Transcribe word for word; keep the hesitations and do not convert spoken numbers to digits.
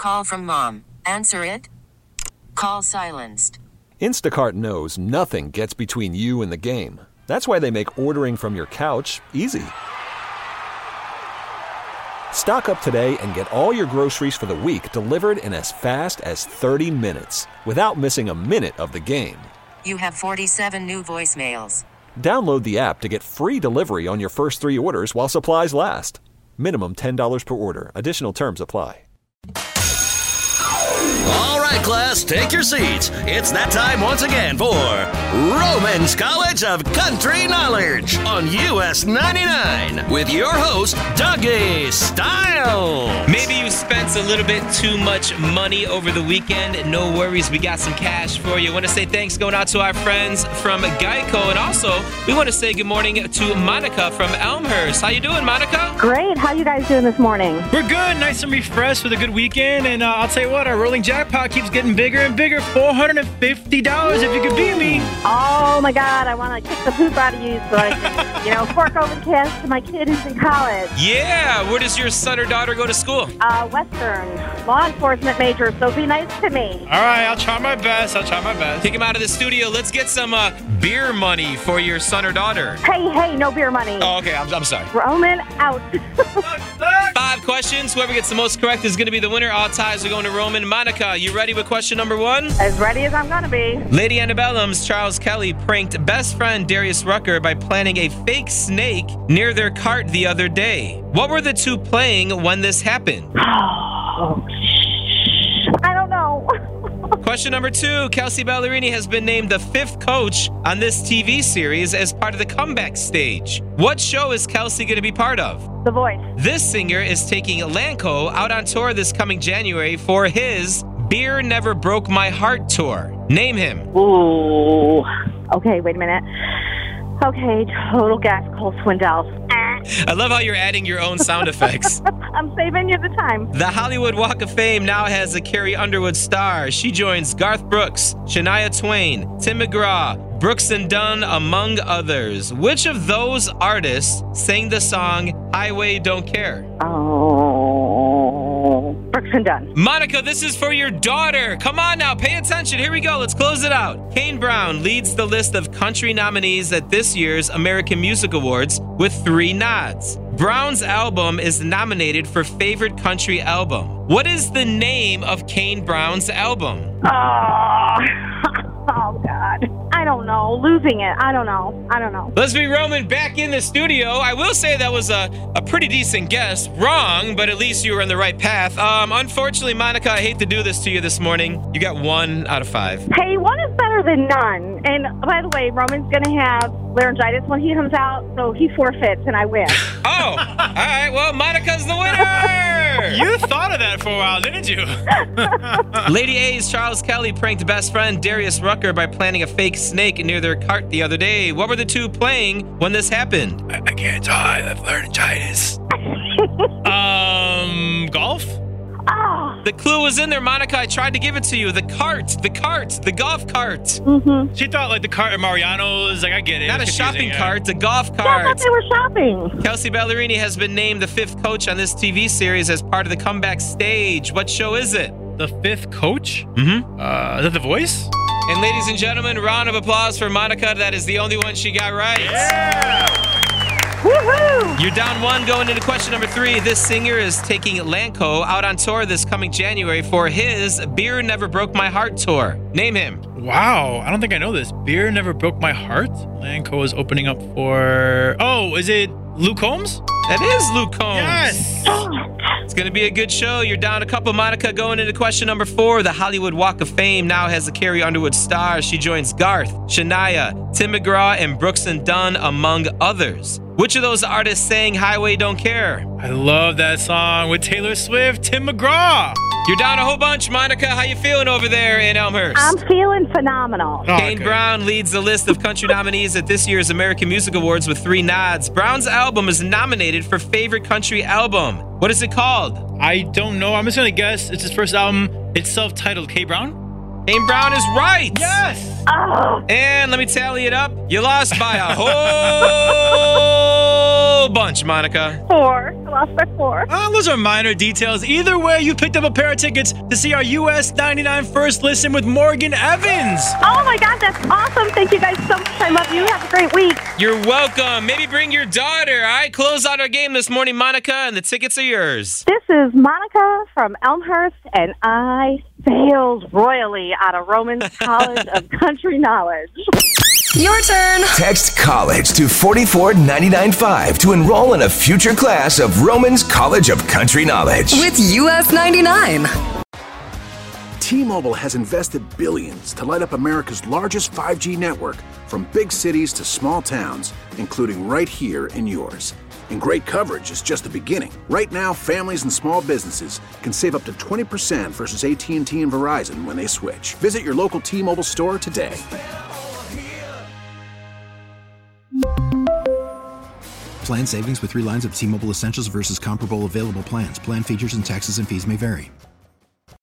call from mom. Answer it. Call silenced. Instacart knows nothing gets between you and the game. That's why they make ordering from your couch easy. Stock up today and get all your groceries for the week delivered in as fast as thirty minutes without missing a minute of the game. You have forty-seven new voicemails. Download the app to get free delivery on your first three orders while supplies last. Minimum ten dollars per order. Additional terms apply. All right, class, take your seats. It's that time once again for Roman's College of Country Knowledge on U S ninety-nine with your host, Dougie Style. Maybe you spent a little bit too much money over the weekend. No worries, we got some cash for you. I want to say thanks going out to our friends from Geico, and also we want to say good morning to Monica from Elmhurst. How you doing, Monica? Great. How you guys doing this morning? We're good, nice and refreshed with a good weekend, and uh, I'll tell you what, our rolling jackpot keeps getting bigger and bigger. four hundred fifty dollars if you could beat me. Oh my God, I want to kick the poop out of you so I can, you know, fork over the cash to my kid who's in college. Yeah, where does your son or daughter go to school? Uh, Western, law enforcement major, so be nice to me. All right, I'll try my best, I'll try my best. Take him out of the studio. Let's get some uh, beer money for your son or daughter. Hey, hey, no beer money. Oh, okay, I'm, I'm sorry. Roman, out. Five questions. Whoever gets the most correct is going to be the winner. All ties are going to Roman. Monica, you ready with question number one? As ready as I'm going to be. Lady Antebellum's Charles Kelly pranked best friend Darius Rucker by planting a fake snake near their cart the other day. What were the two playing when this happened? Oh, I don't know. Question number two. Kelsea Ballerini has been named the fifth coach on this T V series as part of the comeback stage. What show is Kelsea going to be part of? The Voice. This singer is taking Lanco out on tour this coming January for his Beer Never Broke My Heart tour. Name him. Ooh. Okay, wait a minute. Okay, total gas, Cole Swindell. I love how you're adding your own sound effects. I'm saving you the time. The Hollywood Walk of Fame now has a Carrie Underwood star. She joins Garth Brooks, Shania Twain, Tim McGraw, Brooks and Dunn, among others. Which of those artists sang the song Highway Don't Care? Oh, Brooks and Dunn. Monica, this is for your daughter. Come on now, pay attention. Here we go. Let's close it out. Kane Brown leads the list of country nominees at this year's American Music Awards with three nods. Brown's album is nominated for Favorite Country Album. What is the name of Kane Brown's album? Oh, oh God. I don't know. Losing it. I don't know. I don't know. Let's be Roman back in the studio. I will say that was a, a pretty decent guess. Wrong, but at least you were on the right path. Um, unfortunately, Monica, I hate to do this to you this morning. You got one out of five. Hey, one is better than none. And by the way, Roman's going to have laryngitis when he comes out, so he forfeits and I win. Oh, all right. Well, Monica's the winner. You thought of that for a while, didn't you? Lady A's Charles Kelly pranked best friend Darius Rucker by planting a fake snake near their cart the other day. What were the two playing when this happened? I, I can't tell. I have laryngitis. um, golf? Oh. The clue was in there, Monica. I tried to give it to you. The cart, the cart, the golf cart. Mm-hmm. She thought like the cart at Mariano's. Like, I get it. Not a shopping yeah. cart, a golf Yeah, I thought cart. they were shopping. Kelsea Ballerini has been named the fifth coach on this T V series as part of the comeback stage. What show is it? The fifth coach? Mm-hmm. Uh, is that The Voice? And ladies and gentlemen, round of applause for Monica. That is the only one she got right. Yeah! Woohoo! You're down one going into question number three. This singer is taking Lanco out on tour this coming January for his Beer Never Broke My Heart tour. Name him. Wow, I don't think I know this. Beer Never Broke My Heart? Lanco is opening up for... Oh, is it Luke Combs? That is Luke Combs. Yes! It's going to be a good show. You're down a couple, Monica. Going into question number four, the Hollywood Walk of Fame now has a Carrie Underwood star. She joins Garth, Shania, Tim McGraw, and Brooks and Dunn, among others. Which of those artists sang Highway Don't Care? I love that song with Taylor Swift, Tim McGraw. You're down a whole bunch, Monica. How you feeling over there in Elmhurst? I'm feeling phenomenal. Oh, Kane okay. Brown leads the list of country nominees at this year's American Music Awards with three nods. Brown's album is nominated for Favorite Country Album. What is it called? I don't know. I'm just going to guess it's his first album. It's self-titled. K. Brown? Kane Brown is right. Yes! Oh, And let me tally it up. You lost by a whole bunch, Monica. four. lost by four. Oh, those are minor details. Either way, you picked up a pair of tickets to see our U S ninety-nine First Listen with Morgan Evans. Oh my God, that's awesome. Thank you guys so much. I love you. Have a great week. You're welcome. Maybe bring your daughter. All right, close out our game this morning, Monica, and the tickets are yours. This is Monica from Elmhurst, and I failed royally out of Roman's College of Country Knowledge. Your turn. Text college to four four nine nine five to enroll in a future class of Roman's College of Country Knowledge. With U S ninety-nine. T-Mobile has invested billions to light up America's largest five G network, from big cities to small towns, including right here in yours. And great coverage is just the beginning. Right now, families and small businesses can save up to twenty percent versus A T and T and Verizon when they switch. Visit your local T-Mobile store today. Plan savings with three lines of T-Mobile Essentials versus comparable available plans. Plan features and taxes and fees may vary.